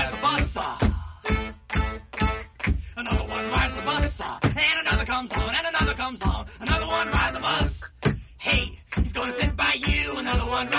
rides the bus. Another one rides the bus. And another comes on, and another comes on. Another one rides the bus. Hey, he's gonna sit by you. Another one